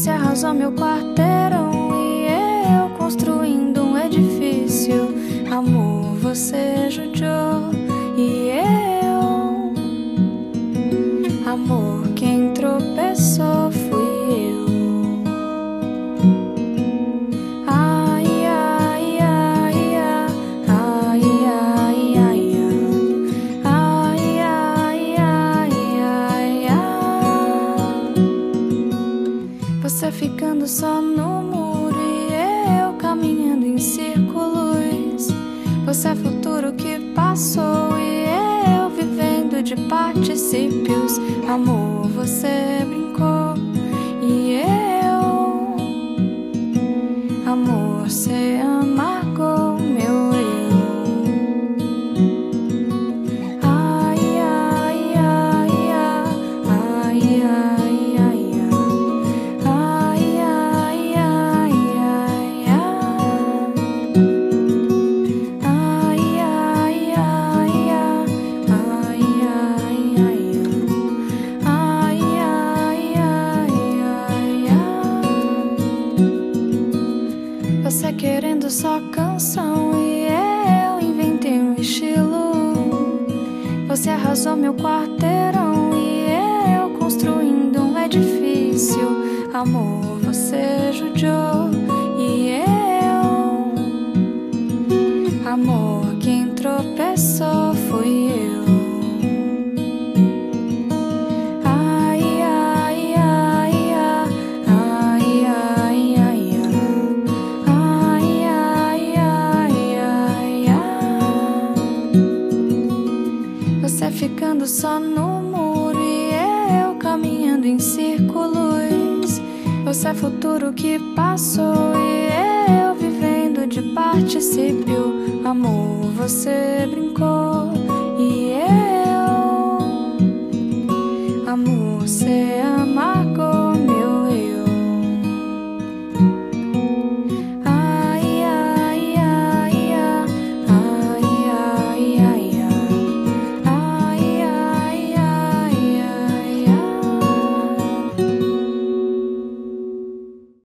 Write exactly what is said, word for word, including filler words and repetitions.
Você arrasou meu quarteirão e eu construindo um edifício. Amor, você judiou e eu. Amor, quem tropeçou fui eu. Ai, ai, ai, ai, ai, ai, ai, ai, ai, ai, ai, ai. Você ficando só no muro e eu caminhando em círculos. Você é futuro que passou e eu vivendo de particípios. Amor, você brincou e eu. Amor, você amargou meu eu. Ai, ai, ai, ai, ai, ai, ai, ai, ai, ai, ai, ai. Ai, ai, ai, ai, ai, ai, ai, ai, ai, ai. Você querendo só canção e eu inventei um estilo. Você arrasou meu quarteirão e eu construindo um edifício. Amor, você judiou e eu. Amor, quem tropeçou fui eu. Ai, ai, ai, ai, ai, ai, ai, ai, ai, ai, ai, ai. Você ficando só no muro e eu caminhando em círculos. Você é futuro que passou e eu vivendo de particípio. Amor, você brincou e eu.